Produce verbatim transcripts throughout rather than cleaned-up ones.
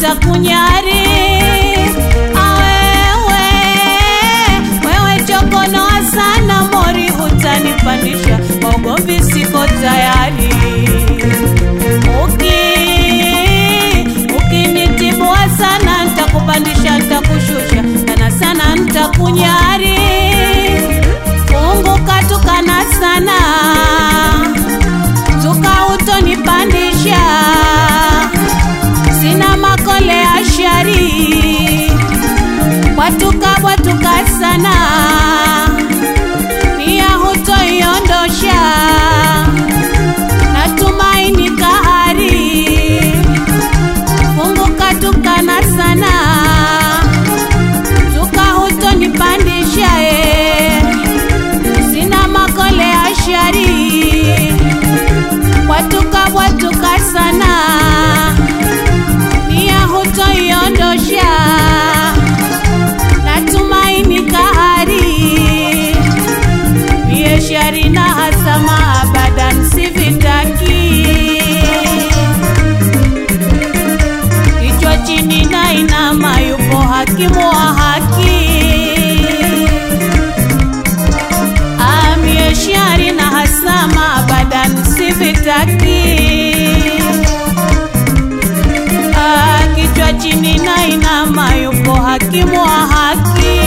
nitakunyari. Awewe, wewe chokonoa sana mori utanipandisha, ugomvi siko tayari. Uki, ukinitibua sana nitakupandisha nitakushusha, sana sana nitakunyari. Funguka tukana sana, tuka utonipandisha, sina makole ya shari. Watuka watuka sana, nia hutoiondosha, natumaini kahari. Funguka tukana sana, tuka hutonipandisha, eh, sina makole ya shari. Watuka watuka sana, nia hutoiondosha, natumaini kahari. Mie shari na hasama abadan sivitaki. Kichwa chini na inama yupo hakimu wa haki. Mie shari na hasama abadan sivitaki. Kichwa chini na inama yupo hakimu wa haki.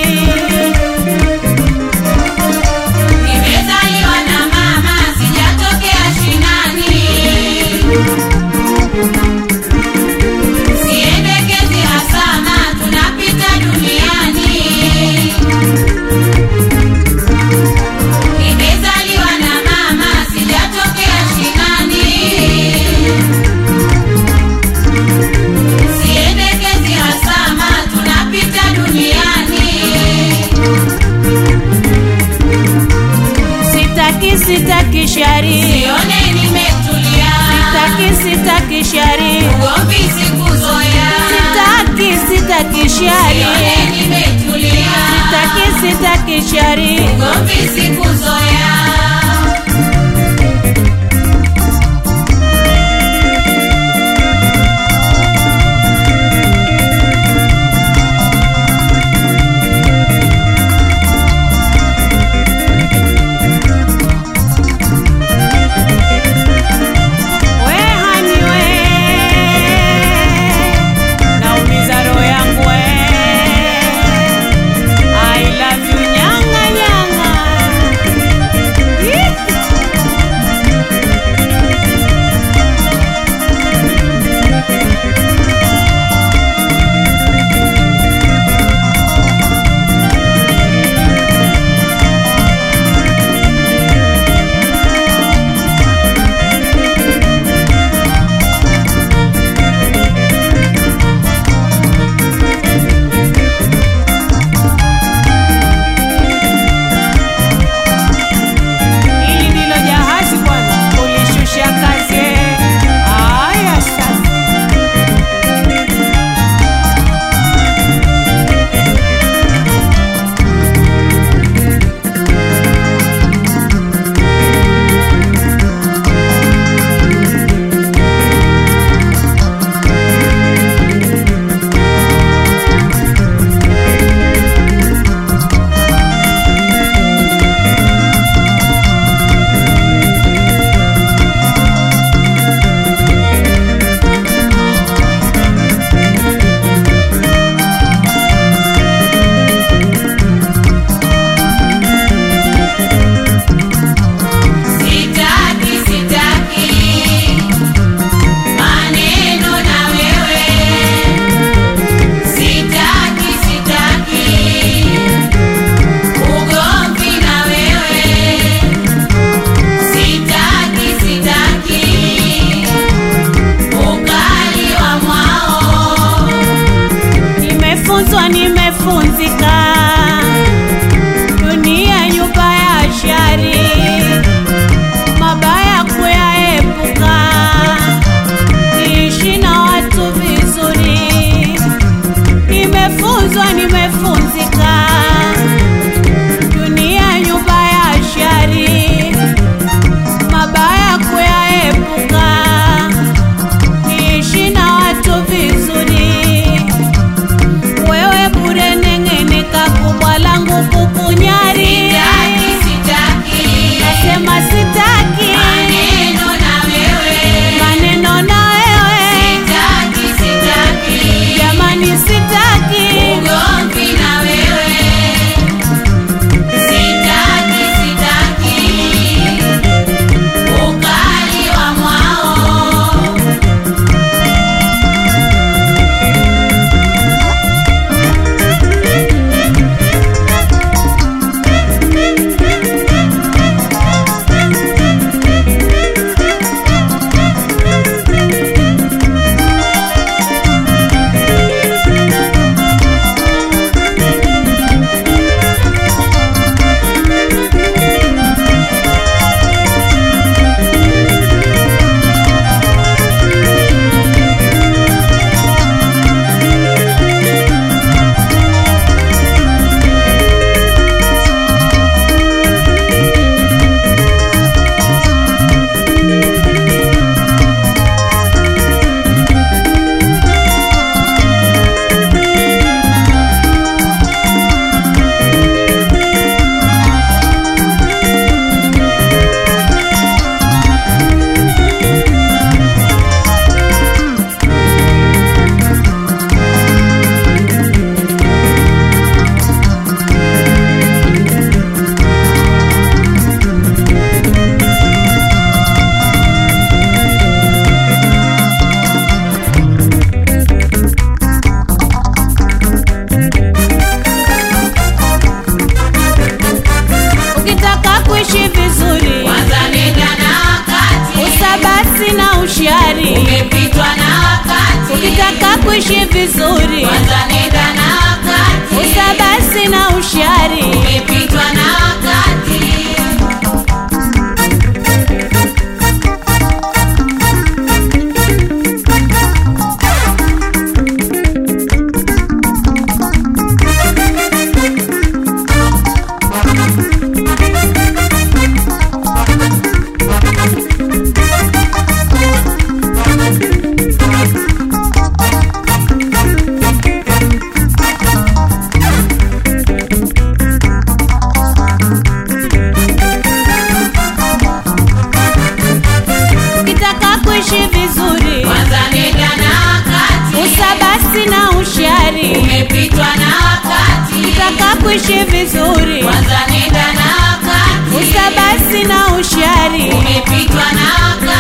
Nimezaliwa na mama sijatokea shinani, siendekezi hasana tunapita duniani. Nimezaliwa na mama sijatokea shinani, siendekezi hasama tunapita duniani. Sitaki sitaki shari, Sione nimetulia, sitaki sitaki shari. ugomvi sikuzoea. Sitaki sitaki shari, Sione nimetulia, sitaki sitaki shari. ugomvi sikuzoea. We hani we, naumiza roho yangu we. I love you nyanga nyanga. kukunyari. Sitaki, sitaki. Nasema sitaki Maneno na wewe. maneno na wewe. Sitaki, sitaki. Jamani sitaki Ugomvi na wewe. Sitaki, sitaki. Ukali wa mwao. Ukitaka kuishi vizuri Kwanza nenda na wakati. usabasi na ushiari. Umepitwa na wakati. Ukitaka kuishi vizuri Kwanza nenda na wakati. usabasi na ushiari. Umepitwa na wakati. Ukitaka kuishi vizuri Kwanza nenda na wakati. usabasi na ushiari. Umepitwa na wakati. Ukitaka kuishi vizuri Kwanza nenda na wakati. usabasi na ushiari. Umepitwa na wakati.